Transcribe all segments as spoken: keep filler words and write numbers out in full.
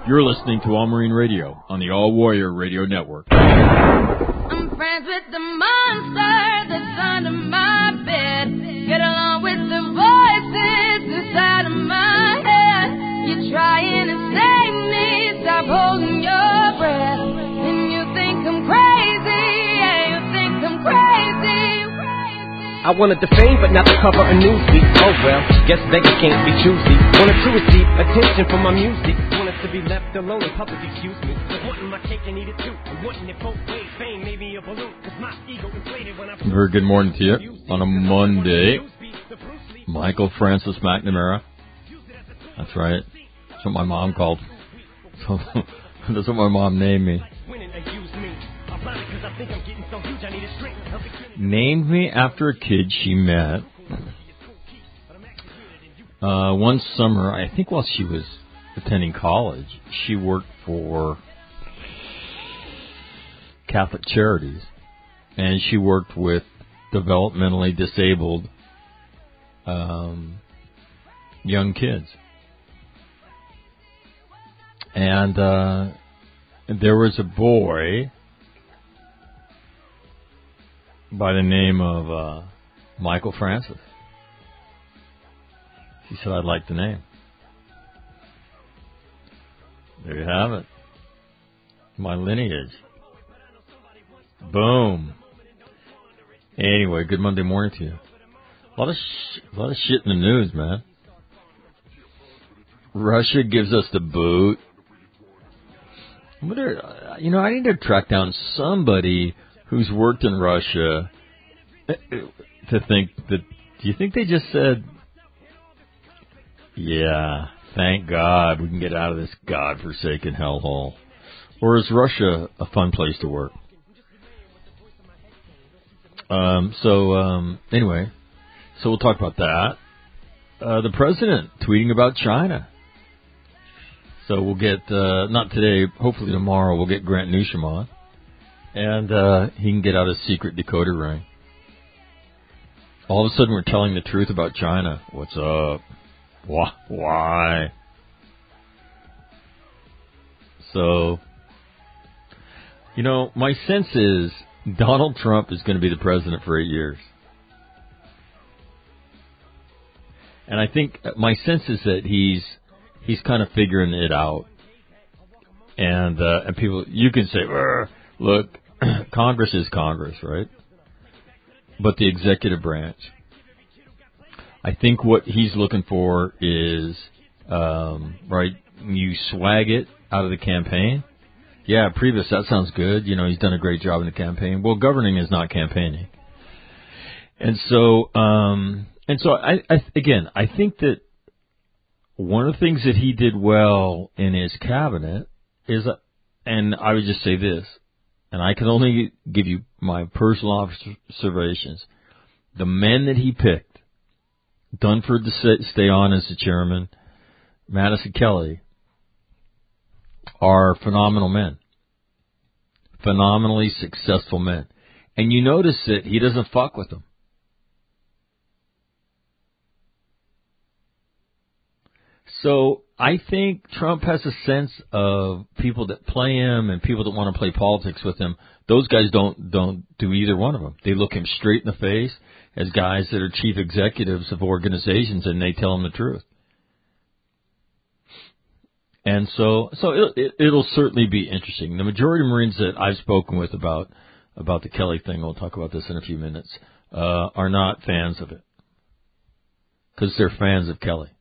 You're listening to All Marine Radio on the All Warrior Radio Network. I'm friends with the monster that's under my bed. Get along with the voices inside of my head. You're trying to save me, stop holding your breath. And you think I'm crazy, yeah, you think I'm crazy. I wanted the fame, but not the cover of Newsweek. Oh well, guess beggars can't be choosy. Wanted to receive attention from my music. Wanted to be left alone in public, excuse me. But wanting my cake and eat it too. And wanting it both ways. Fame made me a balloon. Cause my ego inflated when I... Very good morning to you on a Monday. Michael Francis McNamara. That's right. That's what my mom called. So, that's what my mom named me. Named me after a kid she met uh, one summer, I think while she was attending college. She worked for Catholic Charities, and she worked with developmentally disabled um, young kids. And uh, there was a boy by the name of uh, Michael Francis. She said, I'd like the name. There you have it. My lineage. Boom. Anyway, good Monday morning to you. A lot of, sh- a lot of shit in the news, man. Russia gives us the boot. I wonder, you know, I need to track down somebody who's worked in Russia to think that, do you think they just said, yeah, thank God we can get out of this godforsaken hellhole? Or is Russia a fun place to work? Um, so, um, anyway, so we'll talk about that. Uh, the president tweeting about China. So we'll get, uh, not today, hopefully tomorrow, we'll get Grant Newsham on. And uh, he can get out his secret decoder ring. All of a sudden, we're telling the truth about China. What's up? Why? Why? So, you know, my sense is Donald Trump is going to be the president for eight years. And I think my sense is that he's he's kind of figuring it out. And uh, and people, you can say, look, Congress is Congress, right? But the executive branch, I think what he's looking for is, um, right, you swag it out of the campaign. Yeah, Priebus, that sounds good. You know, he's done a great job in the campaign. Well, governing is not campaigning. And so, um, and so I, I, again, I think that one of the things that he did well in his cabinet is, and I would just say this, and I can only give you my personal observations. The men that he picked, Dunford to stay on as the chairman, Madison Kelly, are phenomenal men. Phenomenally successful men. And you notice that he doesn't fuck with them. So I think Trump has a sense of people that play him and people that want to play politics with him. Those guys don't don't do either one of them. They look him straight in the face as guys that are chief executives of organizations, and they tell him the truth. And so, so it, it, it'll certainly be interesting. The majority of Marines that I've spoken with about about the Kelly thing, we'll talk about this in a few minutes, uh, are not fans of it because they're fans of Kelly.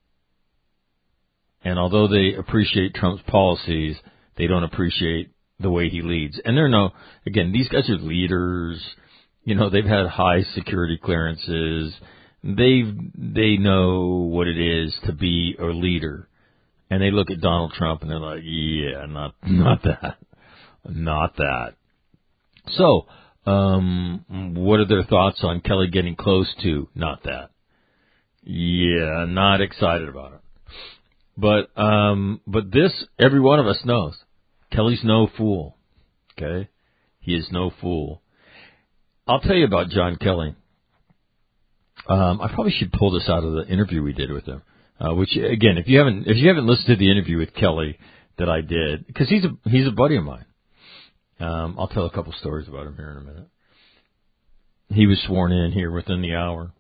And although they appreciate Trump's policies, they don't appreciate the way he leads. And they're no, again, these guys are leaders. You know, they've had high security clearances. They they know what it is to be a leader. And they look at Donald Trump and they're like, yeah, not not that, not that. So, um, what are their thoughts on Kelly getting close to not that? Yeah, not excited about it. But um, but this, every one of us knows. Kelly's no fool, okay? He is no fool. I'll tell you about John Kelly. Um, I probably should pull this out of the interview we did with him. Uh, which again, if you haven't if you haven't listened to the interview with Kelly, that I did, because he's a he's a buddy of mine. Um, I'll tell a couple stories about him here in a minute. He was sworn in here within the hour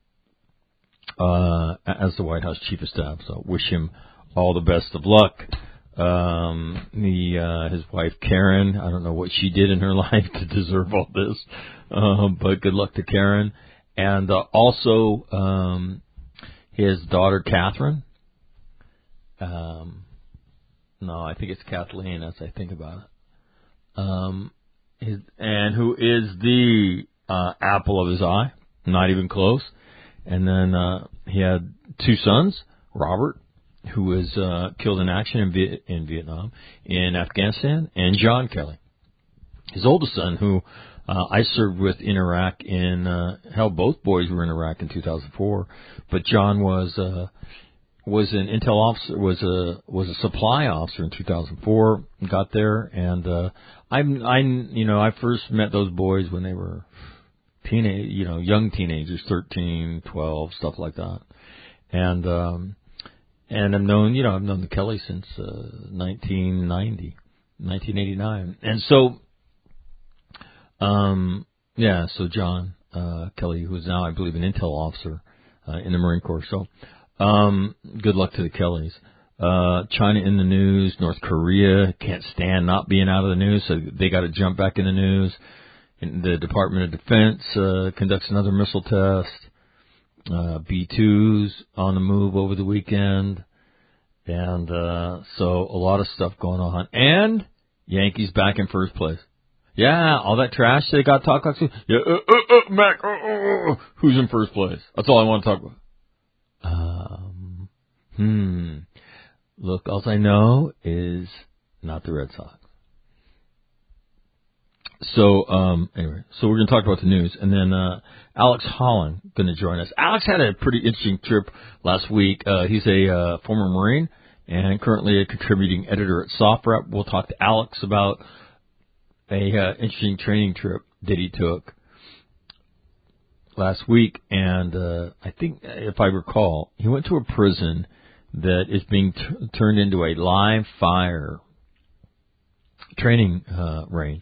uh, as the White House Chief of Staff. So wish him all the best of luck. Um, the uh, his wife Karen, I don't know what she did in her life to deserve all this, um, but good luck to Karen. And uh, also um, his daughter Catherine. Um, no, I think it's Kathleen as I think about it. Um, his, and who is the uh, apple of his eye, not even close. And then uh, he had two sons, Robert, who was uh, killed in action in, Viet- in Vietnam, in Afghanistan, and John Kelly, his oldest son, who uh, I served with in Iraq. In uh, hell, both boys were in Iraq in two thousand four, but John was uh, was an intel officer, was a was a supply officer in two thousand four. Got there, and uh, I, I, you know, I first met those boys when they were teenage, you know, young teenagers, thirteen, twelve, stuff like that, and. um And I've known, you know, I've known the Kellys since uh, nineteen ninety, nineteen eighty-nine. And so, um, yeah, so John uh, Kelly, who is now, I believe, an intel officer uh, in the Marine Corps. So um, good luck to the Kellys. Uh, China in the news, North Korea can't stand not being out of the news, so they got to jump back in the news. And the Department of Defense uh, conducts another missile test. Uh, B twos on the move over the weekend. And, uh, so a lot of stuff going on. And Yankees back in first place. Yeah, all that trash they got talk about. Yeah, uh, uh, uh, Mac, uh, uh, uh, who's in first place? That's all I want to talk about. Um, hmm. Look, all I know is not the Red Sox. So, um, anyway, so we're going to talk about the news, and then, uh, Alex Holland going to join us. Alex had a pretty interesting trip last week. Uh, he's a, uh, former Marine and currently a contributing editor at SoftRep. We'll talk to Alex about a, uh, interesting training trip that he took last week. And, uh, I think if I recall, he went to a prison that is being t- turned into a live fire training, uh, range.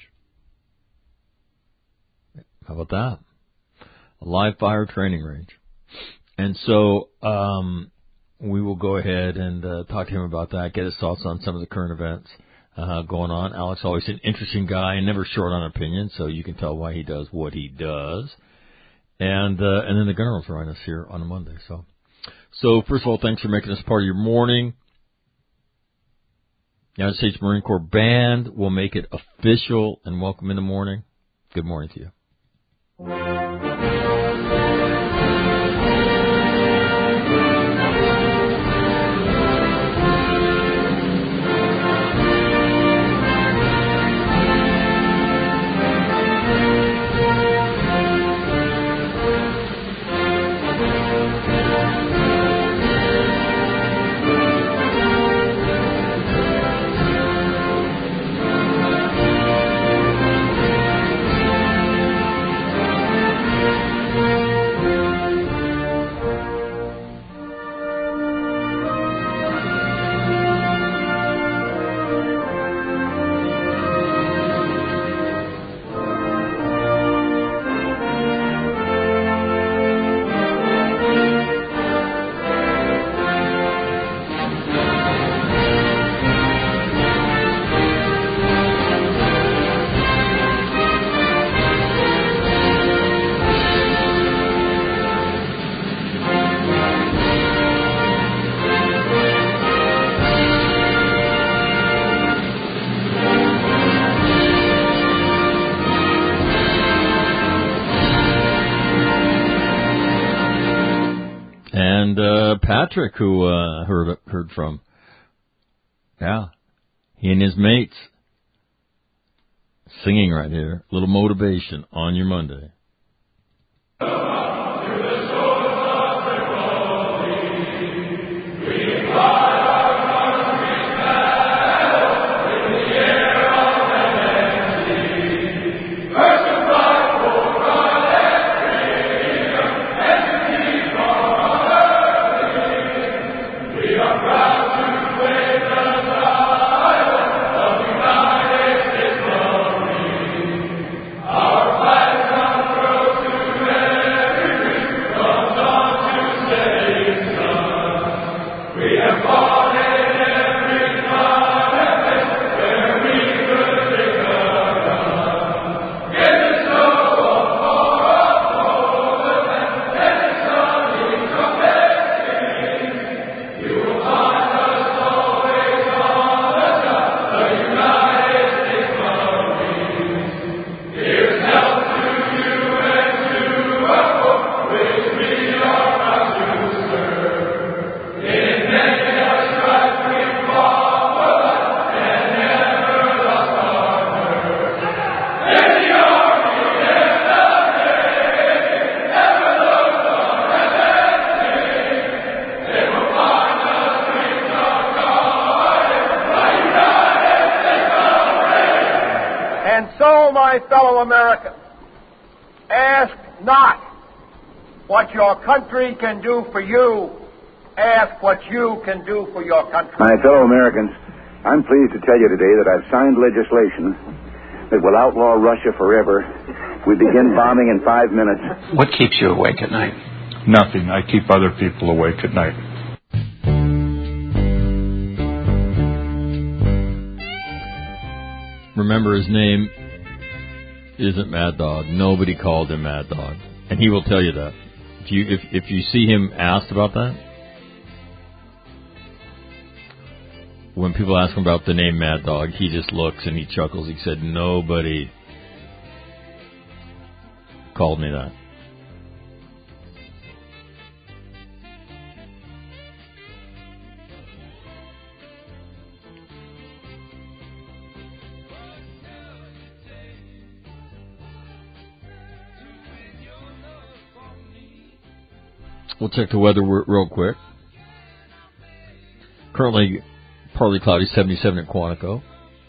How about that? A live fire training range. And so um, we will go ahead and uh, talk to him about that, get his thoughts on some of the current events uh, going on. Alex, always an interesting guy and never short on opinion, so you can tell why he does what he does. And uh, and then the Gunner will join us here on a Monday. So, so first of all, thanks for making this part of your morning. United States Marine Corps Band will make it official and welcome in the morning. Good morning to you. And uh, Patrick, who uh, heard heard from, yeah, he and his mates singing right here. A little motivation on your Monday. We are proud to wave the flag. Fellow Americans, ask not what your country can do for you, ask what you can do for your country. My fellow Americans, I'm pleased to tell you today that I've signed legislation that will outlaw Russia forever. We begin bombing in five minutes. What keeps you awake at night? Nothing. I keep other people awake at night. Remember, his name isn't Mad Dog. Nobody called him Mad Dog, and he will tell you that. If you if if you see him asked about that, when people ask him about the name Mad Dog, he just looks and he chuckles. He said, "Nobody called me that." We'll check the weather real quick. Currently, partly cloudy, seventy-seven at Quantico.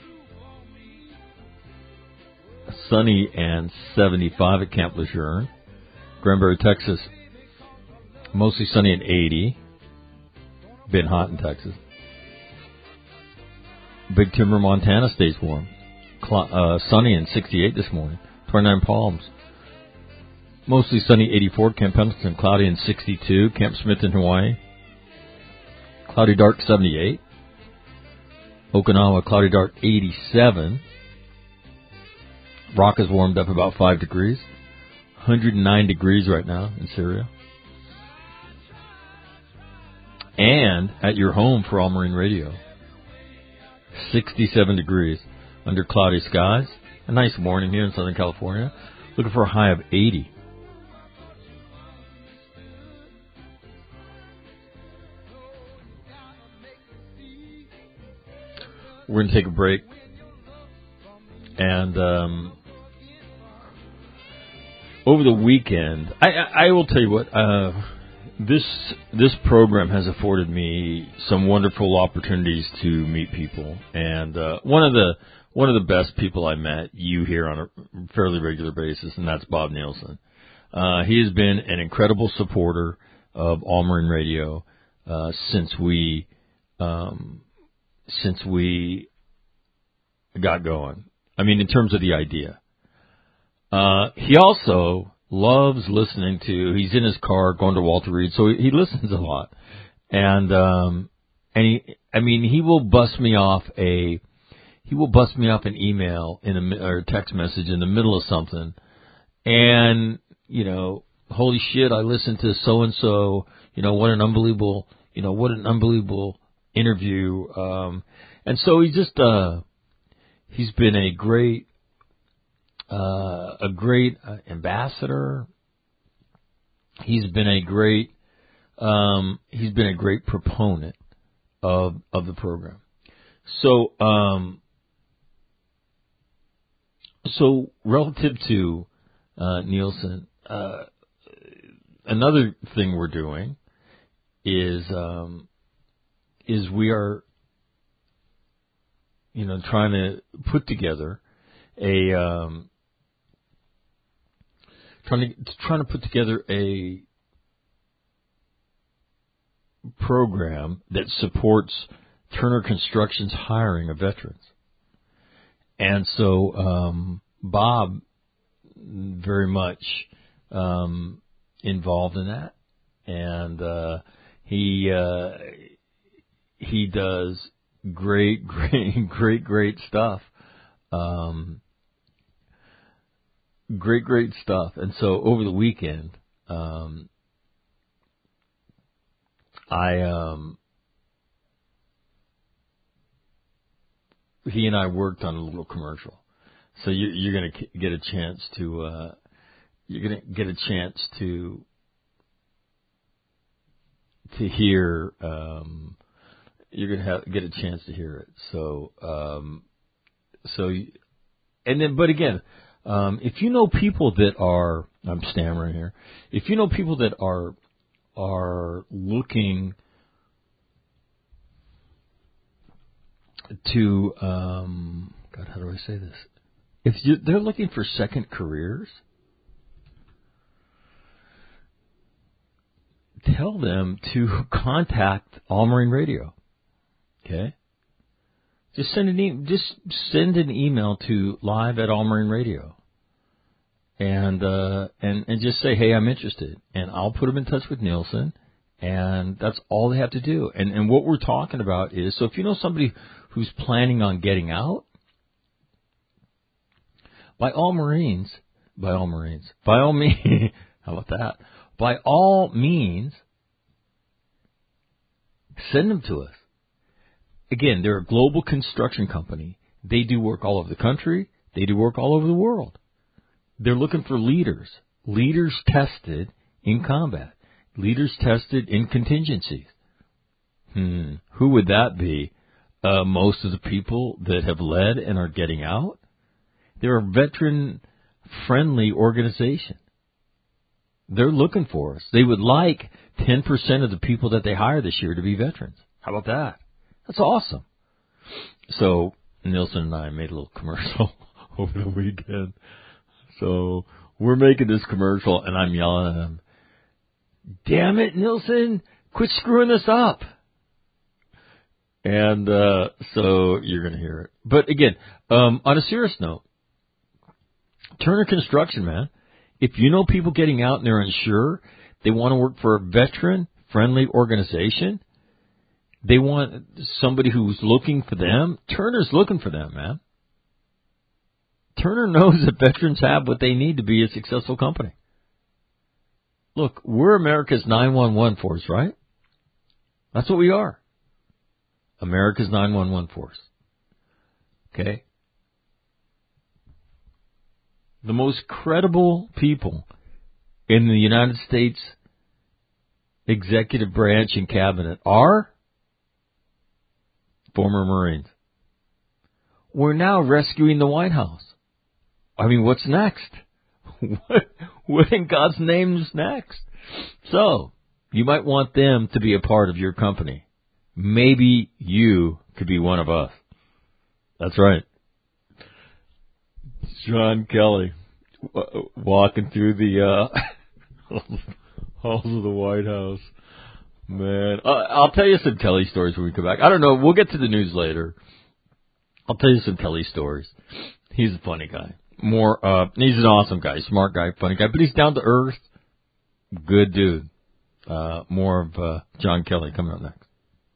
Sunny and seventy-five at Camp Lejeune. Granbury, Texas, mostly sunny and eighty. Been hot in Texas. Big Timber, Montana stays warm. Cl- uh, sunny and sixty-eight this morning. twenty-nine Palms. Mostly sunny, eighty-four. Camp Pendleton, cloudy and sixty-two. Camp Smith in Hawaii, cloudy, dark, seventy-eight. Okinawa, cloudy, dark, eighty-seven. Rock has warmed up about five degrees. one hundred nine degrees right now in Syria. And at your home for All Marine Radio, sixty-seven degrees under cloudy skies. A nice morning here in Southern California. Looking for a high of eighty. We're going to take a break, and um, over the weekend, I, I, I will tell you what, uh, this this program has afforded me some wonderful opportunities to meet people, and uh, one of the one of the best people I met, you hear on a fairly regular basis, and that's Bob Nielsen. Uh, he has been an incredible supporter of All Marine Radio uh, since we. Um, since we got going. I mean, in terms of the idea. Uh, he also loves listening to, he's in his car going to Walter Reed, so he, he listens a lot. And, um, and he, I mean, he will bust me off a, he will bust me off an email in a, or a text message in the middle of something. And, you know, holy shit, I listened to so-and-so, you know, what an unbelievable, you know, what an unbelievable interview. Um, and so he just, uh, he's been a great, uh, a great uh, ambassador. He's been a great, um, he's been a great proponent of, of the program. So, um, so relative to, uh, Nielsen, uh, another thing we're doing is, um, is we are, you know, trying to put together a, um, trying to trying to put together a program that supports Turner Construction's hiring of veterans. And so um, Bob very much um, involved in that, and uh, he. Uh, he does great, great, great, great stuff. Um, great, great stuff. And so over the weekend, um, I, um, he and I worked on a little commercial. So you, you're going to get a chance to, uh, you're going to get a chance to, to hear, um, you're going to have, get a chance to hear it. So, um, so, and then, but again, um, if you know people that are, I'm stammering here, if you know people that are, are looking to, um, God, how do I say this? If you, they're looking for second careers, tell them to contact All Marine Radio. Okay? Just send an e- just send an email to live at All Marine Radio. And, uh, and, and just say, hey, I'm interested. And I'll put them in touch with Nielsen. And that's all they have to do. And, and what we're talking about is, so if you know somebody who's planning on getting out, by all Marines, by all Marines, by all means, how about that? By all means, send them to us. Again, they're a global construction company. They do work all over the country. They do work all over the world. They're looking for leaders, leaders tested in combat, leaders tested in contingencies. Hmm, who would that be? Uh, most of the people that have led and are getting out. They're a veteran-friendly organization. They're looking for us. They would like ten percent of the people that they hire this year to be veterans. How about that? That's awesome. So Nielsen and I made a little commercial over the weekend. So we're making this commercial, and I'm yelling at him, damn it, Nielsen, quit screwing this up. And uh, so you're going to hear it. But again, um, on a serious note, Turner Construction, man, if you know people getting out and they're unsure, they want to work for a veteran-friendly organization, they want somebody who's looking for them, Turner's looking for them, man. Turner knows that veterans have what they need to be a successful company. Look, we're America's nine one one force, right? That's what we are. America's nine one one force. Okay? The most credible people in the United States executive branch and cabinet are former Marines. We're now rescuing the White House. I mean, what's next? What, what in God's name is next? So, you might want them to be a part of your company. Maybe you could be one of us. That's right. John Kelly w- walking through the uh, halls of the White House. Man, uh, I'll tell you some Kelly stories when we come back. I don't know. We'll get to the news later. I'll tell you some Kelly stories. He's a funny guy. More, uh, he's an awesome guy, smart guy, funny guy, but he's down to earth. Good dude. Uh, more of uh, John Kelly coming up next.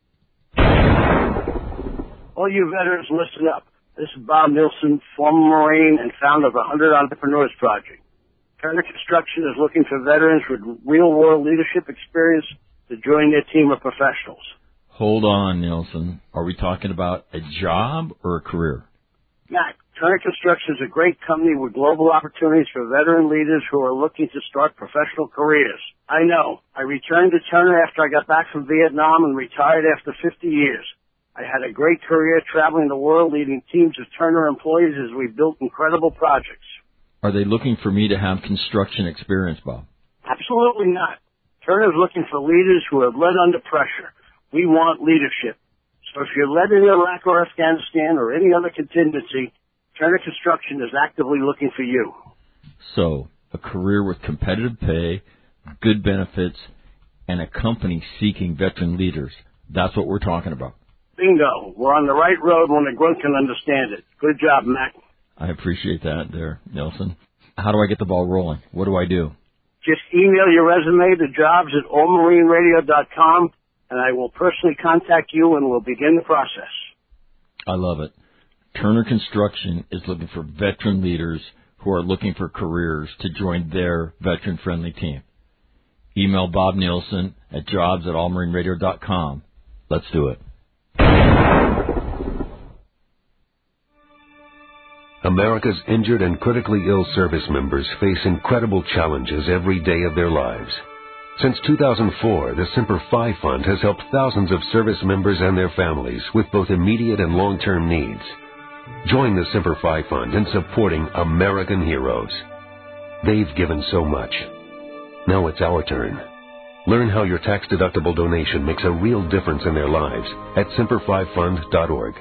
All you veterans, listen up. This is Bob Nielsen, former Marine and founder of the one hundred Entrepreneurs Project. Turner Construction is looking for veterans with real-world leadership experience to join their team of professionals. Hold on, Nielsen. Are we talking about a job or a career? Matt, Turner Construction is a great company with global opportunities for veteran leaders who are looking to start professional careers. I know. I returned to Turner after I got back from Vietnam and retired after fifty years. I had a great career traveling the world, leading teams of Turner employees as we built incredible projects. Are they looking for me to have construction experience, Bob? Absolutely not. Turner is looking for leaders who have led under pressure. We want leadership. So if you're led in Iraq or Afghanistan or any other contingency, Turner Construction is actively looking for you. So, a career with competitive pay, good benefits, and a company seeking veteran leaders. That's what we're talking about. Bingo. We're on the right road when the grunt can understand it. Good job, Mac. I appreciate that there, Nelson. How do I get the ball rolling? What do I do? Just email your resume to jobs at all marine radio dot com and I will personally contact you and we'll begin the process. I love it. Turner Construction is looking for veteran leaders who are looking for careers to join their veteran-friendly team. Email Bob Nielsen at jobs at all marine radio dot com. Let's do it. America's injured and critically ill service members face incredible challenges every day of their lives. Since two thousand four, the Semper Fi Fund has helped thousands of service members and their families with both immediate and long-term needs. Join the Semper Fi Fund in supporting American heroes. They've given so much. Now it's our turn. Learn how your tax-deductible donation makes a real difference in their lives at semper fi fund dot org.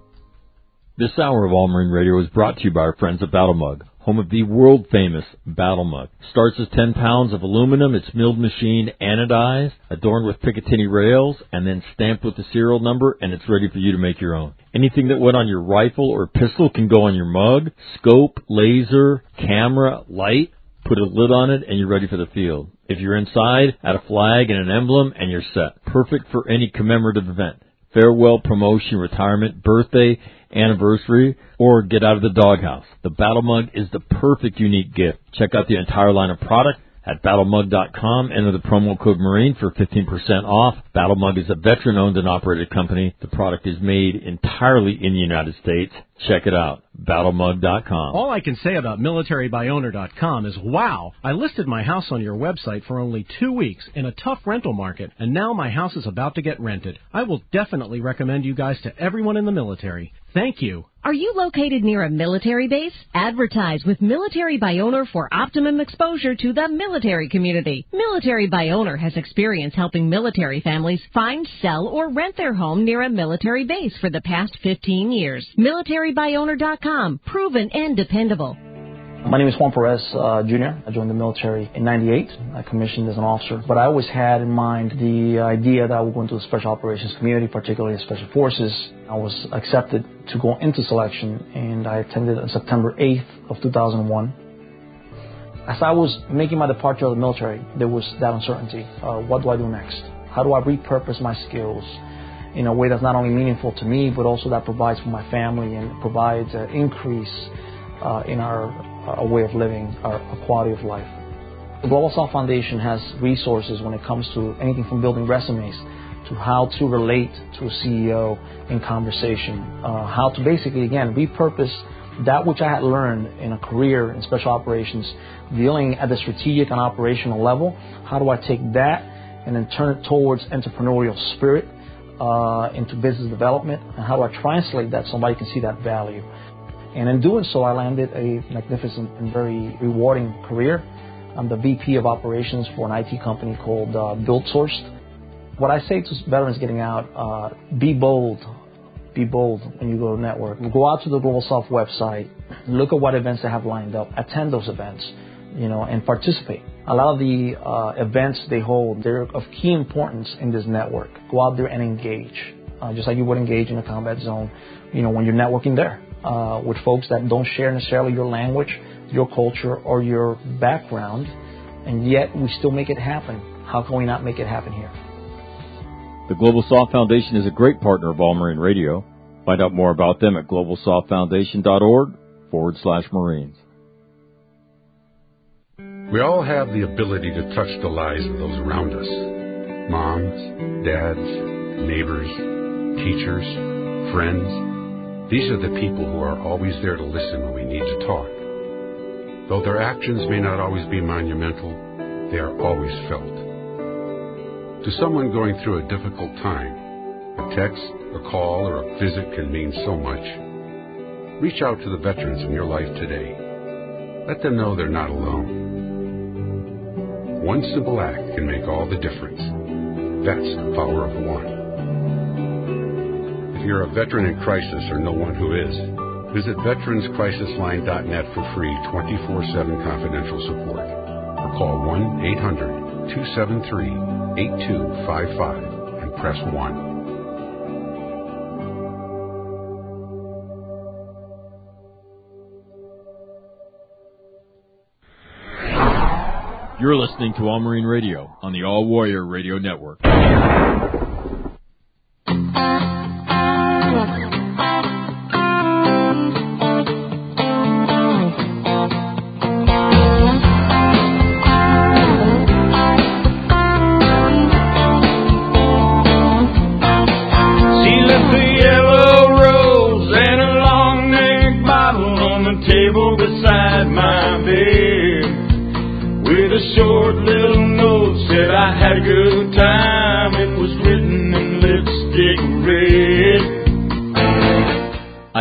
This hour of All Marine Radio is brought to you by our friends at Battle Mug, home of the world-famous Battle Mug. Starts as ten pounds of aluminum. It's milled machined, anodized, adorned with Picatinny rails, and then stamped with the serial number, and it's ready for you to make your own. Anything that went on your rifle or pistol can go on your mug. Scope, laser, camera, light. Put a lid on it, and you're ready for the field. If you're inside, add a flag and an emblem, and you're set. Perfect for any commemorative event. Farewell, promotion, retirement, birthday, anniversary, or get out of the doghouse. The Battle Mug is the perfect unique gift. Check out the entire line of product at battle mug dot com. Enter the promo code MARINE for fifteen percent off. Battle Mug is a veteran-owned and operated company. The product is made entirely in the United States. Check it out, battle mug dot com. All I can say about military by owner dot com is, wow, I listed my house on your website for only two weeks in a tough rental market, and now my house is about to get rented. I will definitely recommend you guys to everyone in the military. Thank you. Are you located near a military base? Advertise with Military by Owner for optimum exposure to the military community. Military by Owner has experience helping military families find, sell, or rent their home near a military base for the past fifteen years. military by owner dot com. Proven and dependable. My name is Juan Perez, uh, Junior I joined the military in ninety-eight. I commissioned as an officer. But I always had in mind the idea that I would go into the Special Operations community, particularly the Special Forces. I was accepted to go into selection, and I attended on September eighth of two thousand one. As I was making my departure of the military, there was that uncertainty. Uh, what do I do next? How do I repurpose my skills in a way that's not only meaningful to me, but also that provides for my family and provides an increase uh, in our a way of living, our quality of life. The Global South Foundation has resources when it comes to anything from building resumes to how to relate to a C E O in conversation, uh, how to basically, again, repurpose that which I had learned in a career in special operations, dealing at the strategic and operational level. How do I take that and then turn it towards entrepreneurial spirit uh, into business development, and how do I translate that so somebody can see that value? And in doing so, I landed a magnificent and very rewarding career. I'm the V P of operations for an I T company called uh, BuildSourced. What I say to veterans getting out, uh, be bold. Be bold when you go to network. Go out to the Global South website, look at what events they have lined up, attend those events, you know, and participate. A lot of the uh, events they hold, they're of key importance in this network. Go out there and engage, uh, just like you would engage in a combat zone, you know, when you're networking there. Uh, with folks that don't share necessarily your language, your culture, or your background, and yet we still make it happen. How can we not make it happen here? The Global South Foundation is a great partner of All Marine Radio. Find out more about them at global south foundation dot org forward slash Marines. We all have the ability to touch the lives of those around us. Moms, dads, neighbors, teachers, friends. These are the people who are always there to listen when we need to talk. Though their actions may not always be monumental, they are always felt. To someone going through a difficult time, a text, a call, or a visit can mean so much. Reach out to the veterans in your life today. Let them know they're not alone. One simple act can make all the difference. That's the power of one. If you're a veteran in crisis or know one who is, visit veterans crisis line dot net for free twenty-four seven confidential support. Or call one eight hundred two seven three eight two five five and press one. You're listening to All Marine Radio on the All Warrior Radio Network.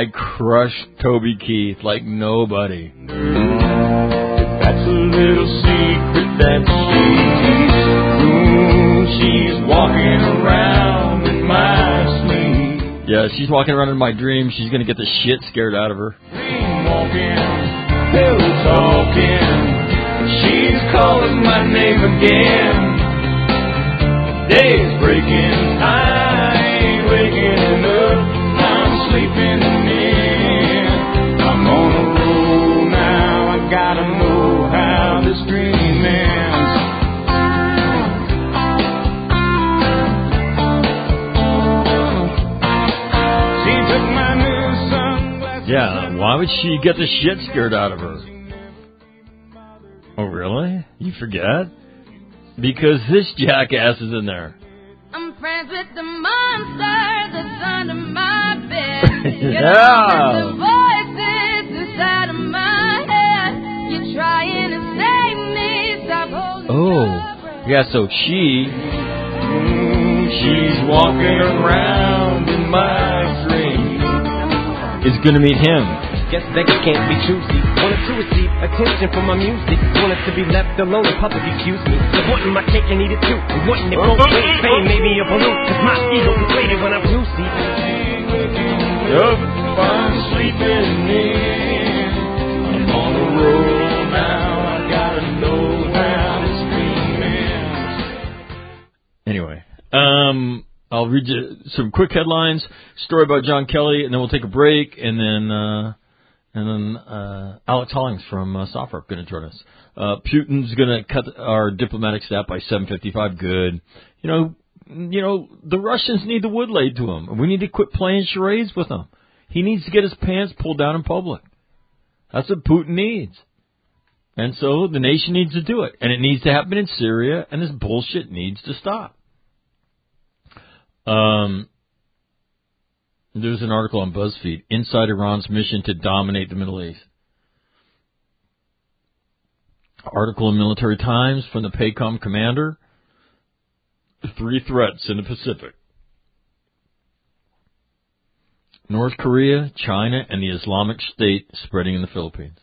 I crushed Toby Keith like nobody. That's a little secret that she keeps. Ooh, she's walking around in my sleep. Yeah, she's walking around in my dream. She's going to get the shit scared out of her. Dream walking, pillow talking. She's calling my name again. Day's breaking, I ain't waking up. I'm sleeping in. I'm on a roll now. I gotta know how this dream ends. She took my new sunglasses. Yeah, why would she get the shit scared out of her? Oh, really? You forget? Because this jackass is in there. I'm friends with the monster that's under my bed. Yeah. The voices inside of my head. You're trying to save me. Stop holding Oh, yeah, so she... She's walking around in my dream. Is going to meet him. Guess beggars can't be choosy. Wanted to receive attention from my music. Wanted to be left alone in public, excuse me. So wanting my cake and eat it too. And wanting it both ways. Fame made me a balloon. Cause my ego inflated when I'm juicy. Up, I'm sleeping in. I'm on the road now. I gotta know how this dream ends. Anyway, um... I'll read you some quick headlines, story about John Kelly, and then we'll take a break, and then uh, and then uh, Alex Hollings from uh, SOFR going to join us. Uh, Putin's going to cut our diplomatic staff by seven fifty-five. Good. You know, you know the Russians need the wood laid to them. We need to quit playing charades with them. He needs to get his pants pulled down in public. That's what Putin needs. And so the nation needs to do it, and it needs to happen in Syria, and this bullshit needs to stop. Um, there's an article on BuzzFeed, Inside Iran's Mission to Dominate the Middle East. Article in Military Times from the PACOM commander, three threats in the Pacific. North Korea, China, and the Islamic State spreading in the Philippines.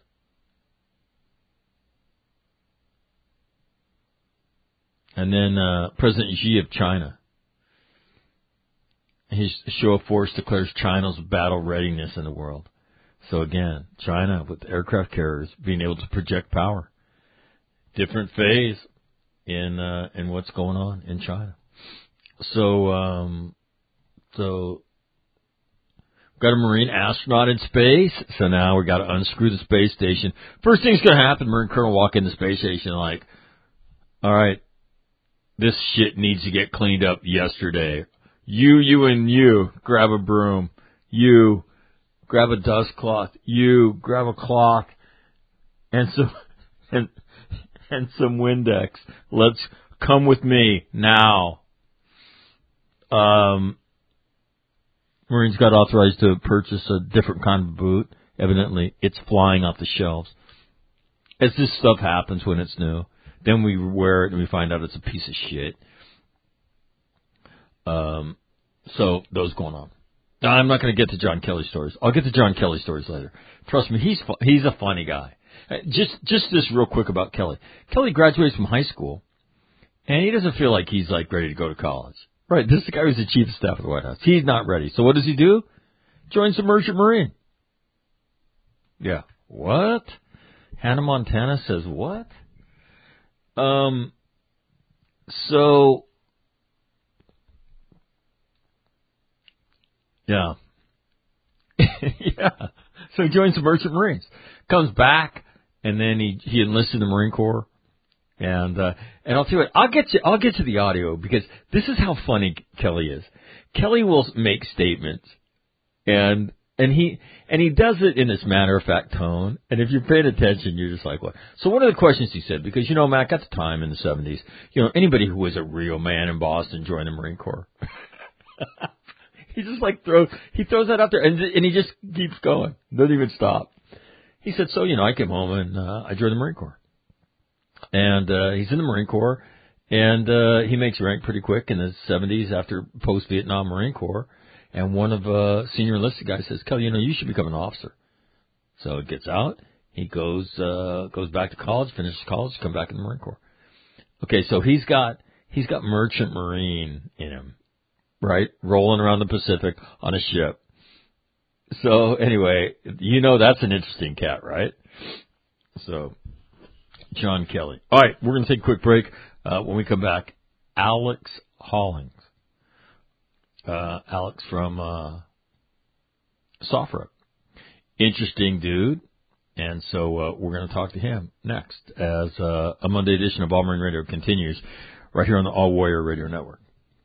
And then uh, President Xi of China. His show of force declares China's battle readiness in the world. So again, China with aircraft carriers being able to project power. Different phase in uh, in what's going on in China. So um, so got a Marine astronaut in space. So now we got to unscrew the space station. First thing's going to happen, Marine Colonel walk in the space station like, all right, this shit needs to get cleaned up yesterday. You, you, and you, grab a broom. You, grab a dust cloth. You, grab a cloth and some and and some Windex. Let's come with me now. Um, Marines got authorized to purchase a different kind of boot. Evidently, it's flying off the shelves. As this stuff happens when it's new, then we wear it and we find out it's a piece of shit. Um, so those going on. Now, I'm not going to get to John Kelly stories. I'll get to John Kelly stories later. Trust me, he's fu- he's a funny guy. Just just this real quick about Kelly. Kelly graduates from high school, and he doesn't feel like he's like ready to go to college. Right? This is the guy who's the chief of staff of the White House. He's not ready. So what does he do? Joins the Merchant Marine. Yeah. What? Hannah Montana says what? Um. So. Yeah. Yeah. So he joins the Merchant Marines, comes back, and then he he enlists in the Marine Corps. And uh, and I'll tell you what, I'll get to I'll get to the audio because this is how funny Kelly is. Kelly will make statements, and and he and he does it in this matter of fact tone. And if you're paying attention, you're just like, what? So one of the questions he said, because you know, Mac, at the time in the seventies, you know, anybody who was a real man in Boston joined the Marine Corps. He just like throws, he throws that out there and, and he just keeps going. Doesn't even stop. He said, so, you know, I came home and uh, I joined the Marine Corps. And uh, he's in the Marine Corps and uh, he makes rank pretty quick in the seventies after post-Vietnam Marine Corps. and one of uh, senior enlisted guys says, Kelly, you know, you should become an officer. So it gets out. He goes uh, goes back to college, finishes college, come back in the Marine Corps. Okay, so he's got he's got merchant marine in him, right? Rolling around the Pacific on a ship. So anyway, you know that's an interesting cat, right? So John Kelly. All right, we're going to take a quick break. Uh, when we come back, Alex Hollings. Uh, Alex from uh, Sofra. Interesting dude. And so uh, we're going to talk to him next as uh, a Monday edition of All Marine Radio continues right here on the All Warrior Radio Network.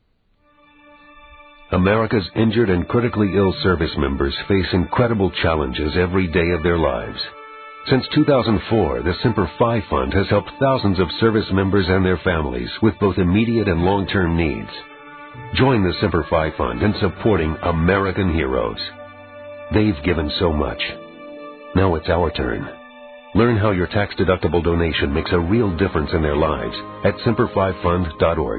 America's injured and critically ill service members face incredible challenges every day of their lives. Since two thousand four, the Semper Fi Fund has helped thousands of service members and their families with both immediate and long-term needs. Join the Semper Fi Fund in supporting American heroes. They've given so much. Now it's our turn. Learn how your tax-deductible donation makes a real difference in their lives at semper fi fund dot org.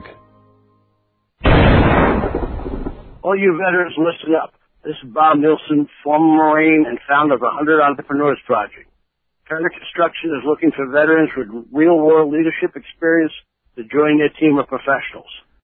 All you veterans, listen up. This is Bob Nilsson, former Marine and founder of the one hundred Entrepreneurs Project. Turner Construction is looking for veterans with real-world leadership experience to join their team of professionals.